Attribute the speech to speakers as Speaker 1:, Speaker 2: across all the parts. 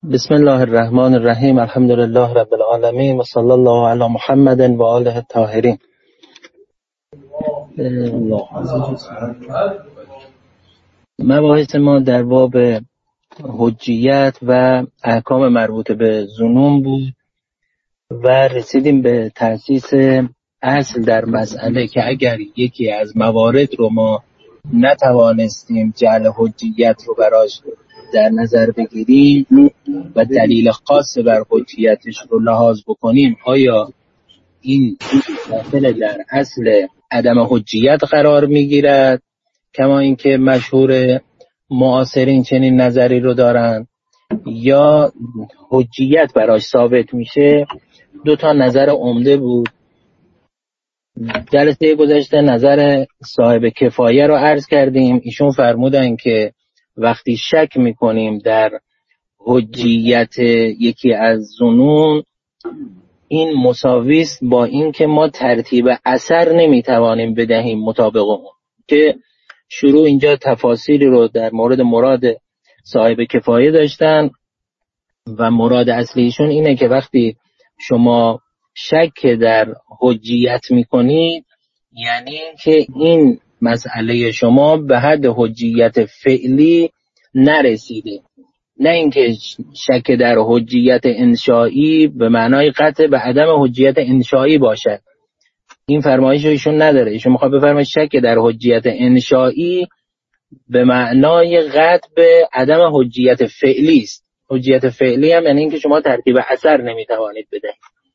Speaker 1: بسم الله الرحمن الرحیم. الحمد لله رب العالمین و صلی الله علی محمد و آله الطاهرین. مباحث ما در باب حجیت و احکام مربوط به ظنون بود و رسیدیم به تأسیس اصل در مسئله که اگر یکی از موارد رو ما نتوانستیم جعل حجیت رو براش در نظر بگیریم و دلیل خاص بر حجیتش رو لحاظ بکنیم، آیا این داخل در اصل عدم حجیت قرار میگیرد کما اینکه مشهور معاصرین چنین نظری رو دارن، یا حجیت براش ثابت میشه؟ دو تا نظر عمده بود. جلسه گذشته نظر صاحب کفایه رو عرض کردیم. ایشون فرمودن که وقتی شک میکنیم در حجیت یکی از ظنون، این مساوی است با این که ما ترتیب اثر نمیتوانیم بدهیم مطابق اون. که شروع اینجا تفاصیلی رو در مورد مراد صاحب کفایه داشتن و مراد اصلیشون اینه که وقتی شما شک در حجیت میکنید، یعنی که این مسئله شما به حد حجیت فعلی نرسیده، نه اینکه شک در حجیت انشایی به معنای قطع به عدم حجیت انشایی باشد. این فرمایش رو ایشون نداره. ایشون میخواد بفرماید شک در حجیت انشایی به معنای قطع به عدم حجیت فعلی است. حجیت فعلی هم یعنی اینکه شما ترتیب اثر نمیتوانید بدهید.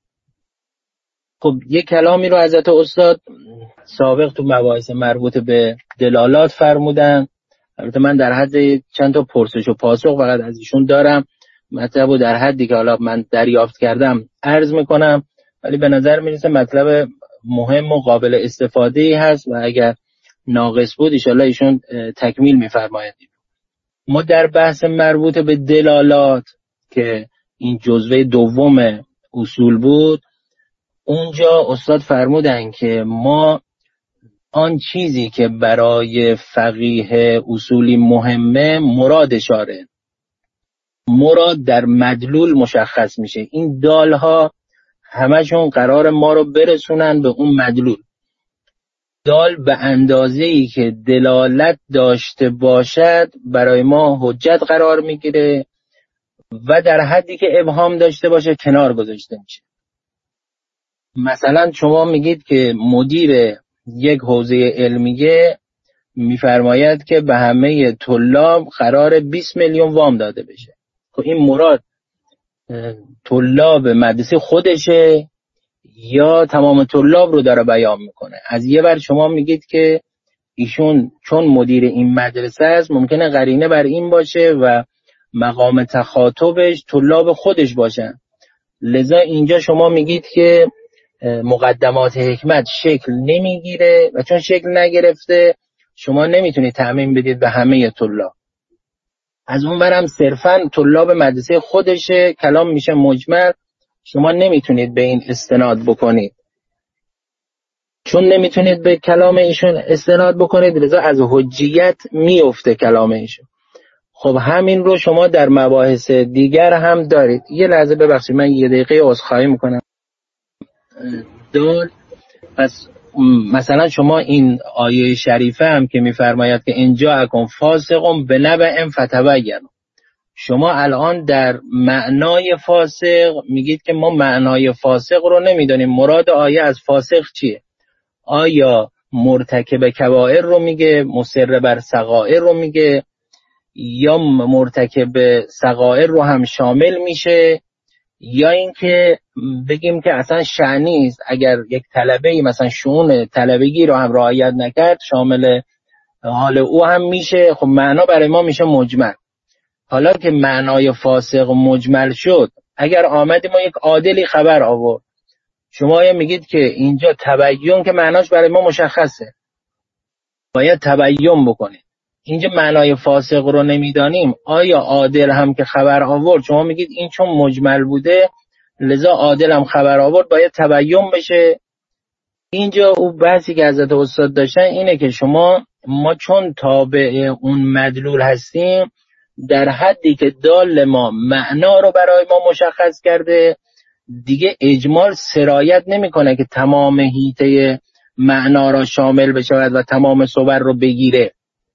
Speaker 1: خب یک کلامی رو حضرت استاد سابق تو مباحث مربوط به دلالات فرمودن. البته من در حد چند تا پرسش و پاسخ فقط از ایشون دارم، مطلب رو در حدی که حالا من دریافت کردم عرض میکنم، ولی به نظر میرسه مطلب مهم و قابل استفاده هست و اگر ناقص بود انشالله ایشون تکمیل میفرماید. ما در بحث مربوط به دلالات که این جزوه دوم اصول بود، اونجا استاد فرمودن که ما آن چیزی که برای فقیه اصولی مهمه مراد اشاره، مراد در مدلول مشخص میشه. این دالها همشون قرار ما رو برسونن به اون مدلول. دال به اندازه‌ای که دلالت داشته باشد برای ما حجت قرار میگیره و در حدی که ابهام داشته باشه کنار گذاشته میشه. مثلا شما میگید که مدیر یک حوزه علمیه میفرماید که به همه طلاب قرار 20 میلیون وام داده بشه. خب این مراد طلاب مدرسه خودشه یا تمام طلاب رو داره بیان میکنه؟ از یه ور شما میگید که ایشون چون مدیر این مدرسه است ممکنه قرینه بر این باشه و مقام تخاطبش طلاب خودش باشن، لذا اینجا شما میگید که مقدمات حکمت شکل نمیگیره و چون شکل نگرفته شما نمیتونید تعمیم بدید به همه طلاب. از اون برم صرفا طلاب مدرسه خودشه، کلام میشه مجمل، شما نمیتونید به این استناد بکنید. چون نمیتونید به کلام ایشون استناد بکنید لذا از حجیت میفته کلام ایشون. خب همین رو شما در مباحث دیگر هم دارید. یه لحظه ببخشید من یه دقیقه عذرخواهی میکنم. پس مثلا شما این آیه شریفه هم که میفرماید که اینجا اکن فاسقون به نبأ فتبینوا، شما الان در معنای فاسق میگید که ما معنای فاسق رو نمیدونیم. مراد آیه از فاسق چیه؟ آیا مرتکب کبائر رو میگه، مصر بر صغائر رو میگه، یا مرتکب صغائر رو هم شامل میشه، یا اینکه بگیم که اصلا شأنی است اگر یک طلبه‌ای مثلا شؤون طلبگی رو هم رعایت نکرد شامل حال او هم میشه. خب معنا برای ما میشه مجمل. حالا که معنای فاسق مجمل شد، اگر آمدیم ما یک عادلی خبر آورد، شما یا میگید که اینجا تبیین که معناش برای ما مشخصه باید تبیین بکنید. اینجا معنای فاسق رو نمیدانیم، آیا عادل هم که خبر آورد شما میگید این چون مجمل بوده لذا عادل هم خبر آورد باید تبیین بشه؟ اینجا او بحثی که حضرت استاد داشتن اینه که ما چون تابع اون مدلول هستیم در حدی که دال ما معنا رو برای ما مشخص کرده، دیگه اجمال سرایت نمیکنه که تمام حیطه معنا را شامل بشود و تمام صور رو بگیره.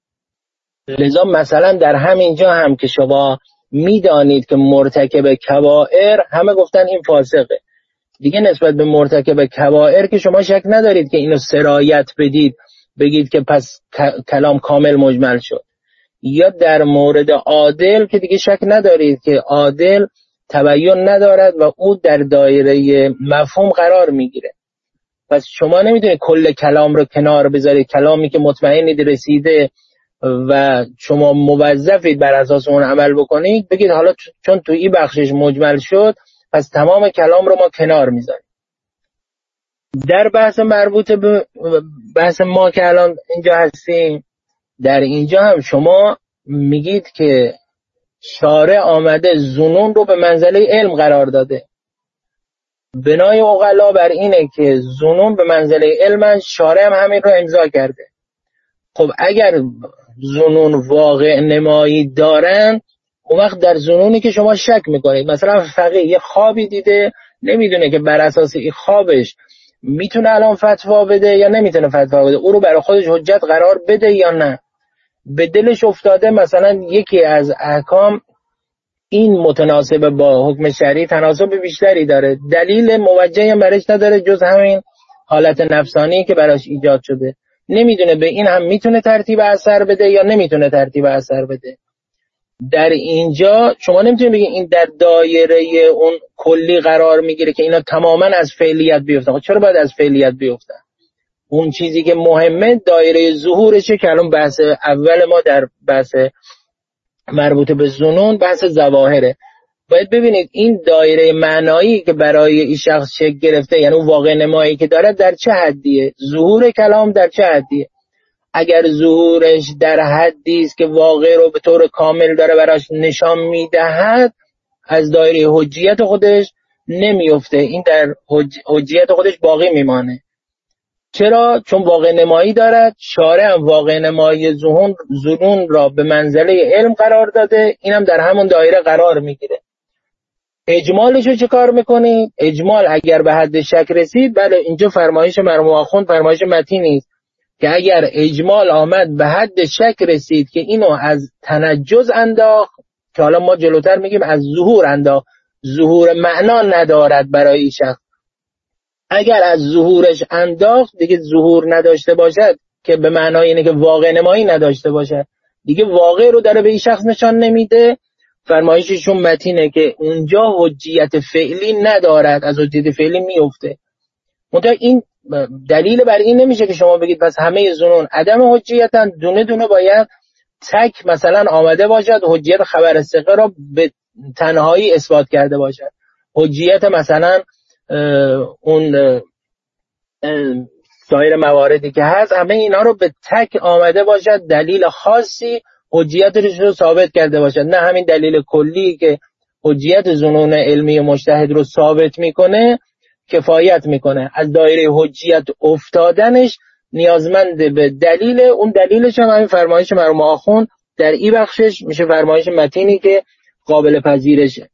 Speaker 1: لذا مثلا در همین جا هم که شما میدانید که مرتکب کبائر، همه گفتن این فاسقه، دیگه نسبت به مرتکب کبائر که شما شک ندارید که اینو سرایت بدید، بگید که پس کلام کامل مجمل شد. یا در مورد عادل که دیگه شک ندارید که عادل تبیین ندارد و او در دایره مفهوم قرار میگیره. پس شما نمیتونید کل کلام رو کنار بذارید، کلامی که مطمئنید رسیده و شما موظفید بر اساس اون عمل بکنید، بگید حالا چون تو این بخشش مجمل شد پس تمام کلام رو ما کنار میذاریم. در بحث مربوط به بحث ما که الان اینجا هستیم، در اینجا هم شما میگید که شارع آمده ظنون رو به منزله علم قرار داده. بنای عقلا بر اینه که ظنون به منزله علم، شارع هم همین رو امضا کرده. خب اگر ظنون واقع نمایی دارن، اون وقت در ظنونی که شما شک میکنید، مثلا فقیه یه خوابی دیده، نمیدونه که بر اساس این خوابش میتونه الان فتوا بده یا نمیتونه فتوا بده، او رو برای خودش حجت قرار بده یا نه. به دلش افتاده مثلا یکی از احکام این متناسب با حکم شرعی تناسب بیشتری داره، دلیل موجهی هم برش نداره جز همین حالت نفسانی که براش ایجاد شده، نمیدونه به این هم میتونه ترتیب اثر بده یا نمیتونه ترتیب اثر بده. در اینجا شما نمیتونید بگید این در دایره اون کلی قرار میگیره که اینا تماما از فعلیت بیفتن. چرا باید از فعلیت بیفتن؟ اون چیزی که مهمه دایره ظهورشه که الان بحث اول ما در بحث مربوط به ظنون بحث ظواهره. باید ببینید این دایره معنایی که برای این شخص شکل گرفته، یعنی اون واقع نمایی که داره در چه حدیه، ظهور کلام در چه حدیه. اگر ظهورش در حدی است که واقع رو به طور کامل داره براش نشان میدهد، از دایره حجیت خودش نمیفته، این در حجیت خودش باقی میمانه. چرا؟ چون واقع نمایی دارد. شارع هم واقع نمایی ظنون را به منزله علم قرار داده، اینم در همون دایره قرار میگیره. اجمالش رو چه کار میکنید؟ اجمال اگر به حد شک رسید، بله اینجا فرمایش مرحوم آخوند فرمایش متینی است که اگر اجمال آمد به حد شک رسید که اینو از تنجز انداخت، که حالا ما جلوتر میگیم از ظهور انداخت، ظهور معنا ندارد برای این شخص، اگر از ظهورش انداخت دیگه ظهور نداشته باشد که به معنای اینه که واقع نمایی نداشته باشد، دیگه واقع رو داره به این شخص نشان نمیده. فرمایششون متینه که اونجا حجیت فعلی ندارد، از حجیت فعلی میفته. منتها این دلیل بر این نمیشه که شما بگید پس همه ظنون عدم حجیتن، دونه دونه باید تک مثلا آمده باشد حجیت خبر ثقه را به تنهایی اثبات کرده باشد، حجیت مثلا اون سایر مواردی که هست همه اینا رو به تک آمده باشد، دلیل خاصی حجیتش رو ثابت کرده باشد، نه همین دلیل کلی که حجیت ظنون علمی مجتهد رو ثابت میکنه کفایت میکنه. از دایره حجیت افتادنش نیازمند به دلیل، اون دلیلش هم همین فرمایش مرحوم آخوند در این بخشش میشه فرمایش متینی که قابل پذیرشه.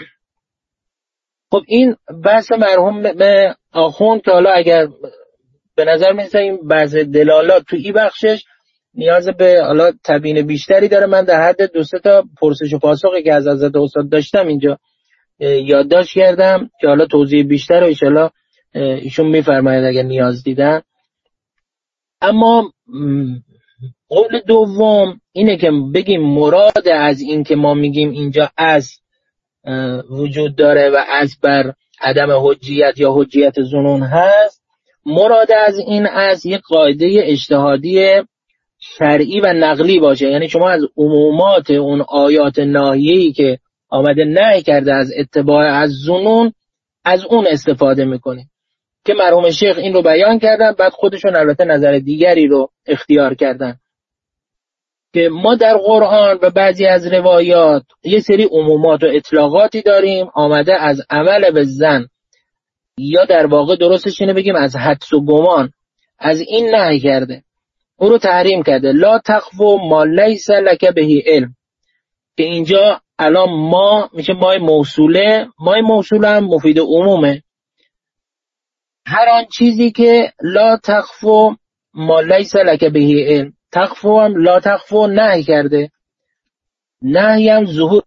Speaker 1: خب این بحث مرحوم آخوند که حالا اگر به نظر میسه این بحث دلالات تو این بخشش نیاز به حالا تبیین بیشتری داره. من در حد 2-3 تا پرسش و پاسخی که از حضرت استاد داشتم اینجا یادداشت کردم که حالا توضیح بیشتر رو انشالله ایشون میفرماید اگر نیاز دیدن. اما قول دوم اینه که بگیم مراد از این که ما میگیم اینجا از وجود داره و از بر عدم حجیت یا حجیت ظنون هست، مراد از این از یک قاعده اجتهادی شرعی و نقلی باشه. یعنی شما از عمومات اون آیات ناهیه‌ای که آمده نهی کرده از اتباع از ظنون، از اون استفاده میکنید که مرحوم شیخ این رو بیان کردن، بعد خودشون البته نظر دیگری رو اختیار کردن که ما در قرآن و بعضی از روایات یه سری عمومات و اطلاقاتی داریم آمده از عمل به ظن، یا در واقع درستش اینه بگیم از حدس و گمان، از این نهی کرده، اون رو تحریم کرده. لا تخف ما لیس لک به علم، که اینجا الان ما میشه مای موصوله. مای موصوله هم مفید عمومه. هر آن چیزی که لا تخفو ما لیس لک به علم. تخفو هم لا تخفو نهی کرده. نهی هم ظهور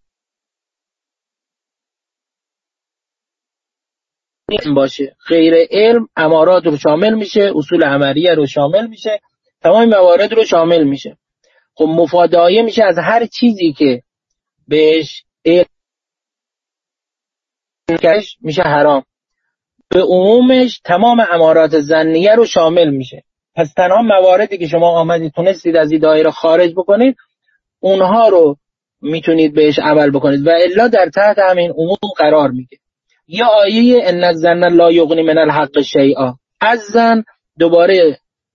Speaker 1: باشه. غیر علم امارات رو شامل میشه، اصول عملیه رو شامل میشه، تمام موارد رو شامل میشه. خب مفادایه میشه از هر چیزی که بهش علم میشه حرام. به عمومش تمام امارات ظنیه رو شامل میشه. پس تنها مواردی که شما آمدید تونستید از این دایره خارج بکنید اونها رو میتونید بهش عمل بکنید و الا در تحت همین عموم قرار میگه. یا آیه ان الظن لا یغنی من الحق شیئا. از زن دوباره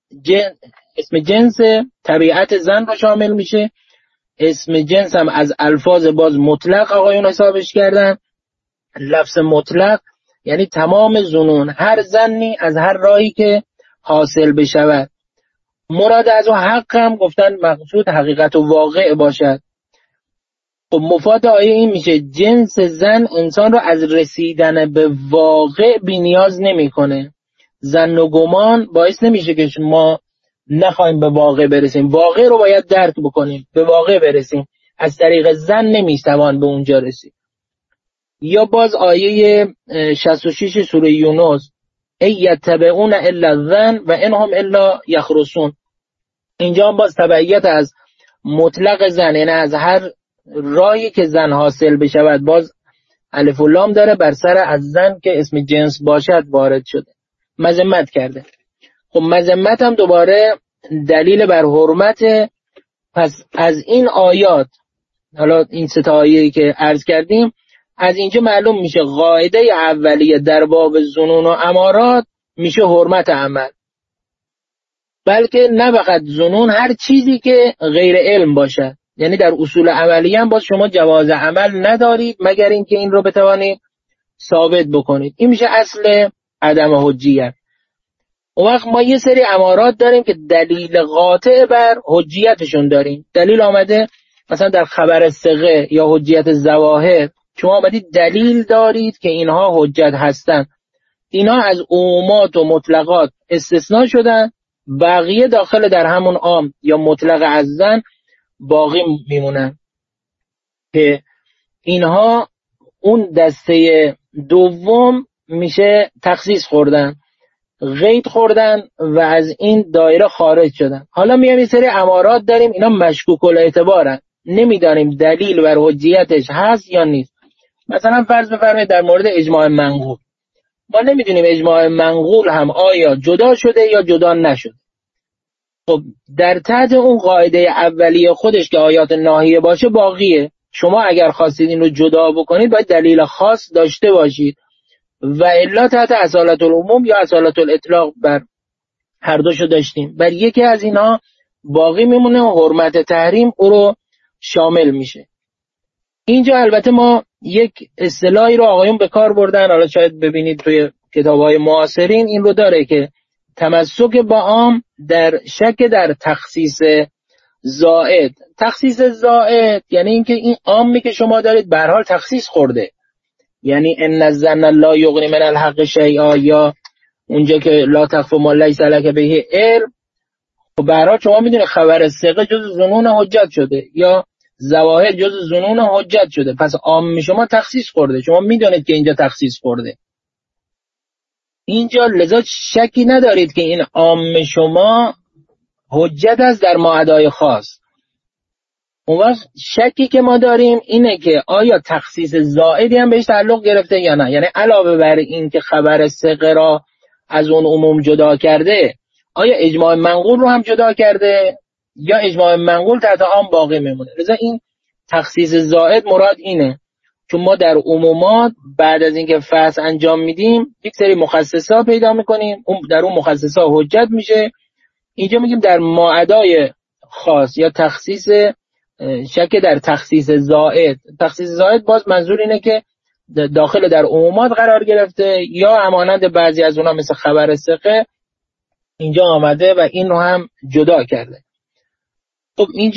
Speaker 1: اسم جنس طبیعت زن رو شامل میشه. اسم جنس هم از الفاظ باز مطلق آقایون حسابش کردن. لفظ مطلق یعنی تمام ظنون، هر ظنی از هر راهی که حاصل بشود. مراد از اون حق هم گفتن مقصود حقیقت و واقع باشد. خب مفاد آیه این میشه جنس زن انسان رو از رسیدن به واقع بی نیاز نمی کنه. ظن و گمان باعث نمیشه که ما نخواهیم به واقع برسیم. واقع رو باید درک بکنیم، به واقع برسیم. از طریق ظن نمیتوان به اونجا رسید. یا باز آیه 66 سوره یونس ای یتبعون الا الظن و انهم الا یخرسون. اینجا باز تبعیت از مطلق زن، یعنی از هر راهی که زن حاصل بشود. باز الف و لام داره بر سر از زن که اسم جنس باشد وارد شده. مذمت کرده. خب مذمت هم دوباره دلیل بر حرمت. پس از این آیات، حالا این سه تا آیه‌ای که عرض کردیم، از اینجا معلوم میشه قاعده اولیه در باب ظنون و امارات میشه حرمت عمل. بلکه نه فقط ظنون، هر چیزی که غیر علم باشد. یعنی در اصول عملی هم باز شما جواز عمل ندارید مگر اینکه این رو بتوانید ثابت بکنید. این میشه اصل عدم حجیت. اون وقت ما یه سری امارات داریم که دلیل قاطع بر حجیتشون داریم. دلیل آمده مثلا در خبر ثقه یا حجیت ظواهر، شما آمدید دلیل دارید که اینها حجت هستند. اینها از عمومات و مطلقات استثناء شدن، بقیه داخل در همون عام یا مطلق از زن باقی میمونن که اینها اون دسته دوم میشه تخصیص خوردن، قید خوردن و از این دایره خارج شدن. حالا میایم یه سری امارات داریم، اینا مشکوک الاعتبارن، نمیدانیم دلیل بر حجیتش هست یا نیست. مثلا فرض بفرمایید در مورد اجماع منقول، ما نمیدونیم اجماع منقول هم آیا جدا شده یا جدا نشده. خب در تحت اون قاعده اولیه خودش که آیات ناهیه باشه باقیه. شما اگر خواستید این رو جدا بکنید باید دلیل خاص داشته باشید و الا تحت اصالت العموم یا اصالت الاطلاق بر هر دوشو داشتیم. بر یکی از اینا باقی میمونه و حرمت تحریم او رو شامل میشه. اینجا البته ما یک اصطلاحی رو آقایون به کار بردن، حالا شاید ببینید توی کتاب‌های معاصرین این رو داره که تمسک با عام در شک در تخصیص زائد. تخصیص زائد یعنی اینکه این عامی که شما دارید به هر حال تخصیص خورده. یعنی ان الظن لا یغنی من الحق شیئا، یا اونجا که لا تخف ما لیس لک به علم. خب به هر حال شما میدونید خبر ثقه جز ظنون حجت شده یا ظواهر جز ظنون حجت شده. پس عام شما تخصیص خورده، شما میدونید که اینجا تخصیص خورده. اینجا لذا شکی ندارید که این عام شما حجت است در ماعدای خاص. اون وقت شکی که ما داریم اینه که آیا تخصیص زائدی هم بهش تعلق گرفته یا نه. یعنی علاوه بر این که خبر ثقه را از اون عموم جدا کرده، آیا اجماع منقول رو هم جدا کرده یا اجماع منقول تحت عام باقی میمونه. لذا این تخصیص زائد مراد اینه، چون ما در عمومات بعد از اینکه فحص انجام میدیم یک سری مخصصا پیدا میکنیم، اون در اون مخصصا حجت میشه. اینجا میگیم در ماعدای خاص یا تخصیص شک در تخصیص زائد. تخصیص زائد باز منظور اینه که داخل در عمومات قرار گرفته یا همانند بعضی از اونها مثل خبر ثقه اینجا آمده و این رو هم جدا کرده. خب اینجا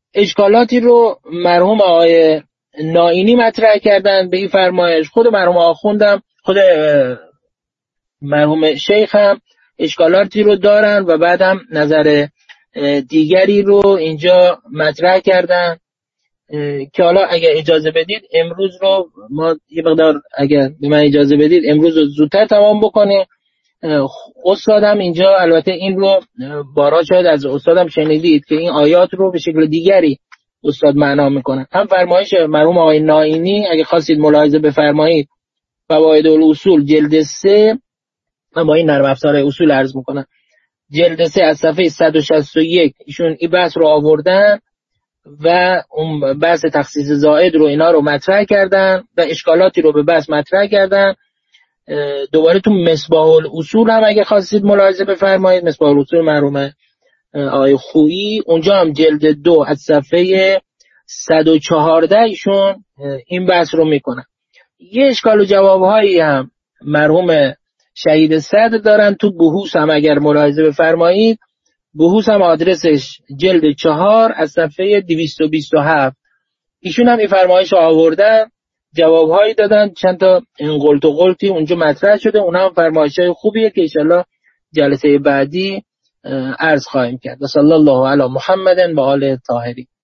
Speaker 1: اشکالاتی رو مرحوم آقای نائینی مطرح کردن به این فرمایش. خود مرحوم آخوندم، خود مرحوم شیخ هم اشکالاتی رو دارن و بعد هم نظر دیگری رو اینجا مطرح کردن که حالا اگر اجازه بدید امروز رو ما یه مقدار، اگر به من اجازه بدید امروز رو زودتر تمام بکنیم. استادم اینجا البته این رو بارها شاید از استادم شنیدید که این آیات رو به شکل دیگری استاد معنا میکنن. هم فرمایش مرحوم آقای نائینی اگه خواستید ملاحظه بفرمایید، فواید الاصول جلد 3، من با این نرم افزار اصول عرض میکنم، جلد 3 از صفحه 161 ایشون این بحث رو آوردن و اون بحث تخصیص زائد رو اینا رو مطرح کردن و اشکالاتی رو به بحث مطرح کردن. دوباره تو مصباح الاصول هم اگه خواستید ملاحظه بفرمایید، مصباح الاصول مرحوم آقای خویی، اونجا هم جلد 2 از صفحه 114 ایشون این بحث رو میکنن. یه اشکال و جوابهایی هم مرحوم شهید صدر دارن تو بحوث هم اگر ملاحظه بفرمایید. بحوث هم آدرسش جلد 4 از صفحه 227. ایشون هم این فرمایش آوردن، جوابهایی دادن، چند تا این قلت و قلتی اونجا مطرح شده. اونها هم فرمایش‌های خوبیه که انشالله جلسه بعدی عرض خواهیم کرد. صلی الله علی محمد و آل طاهرین.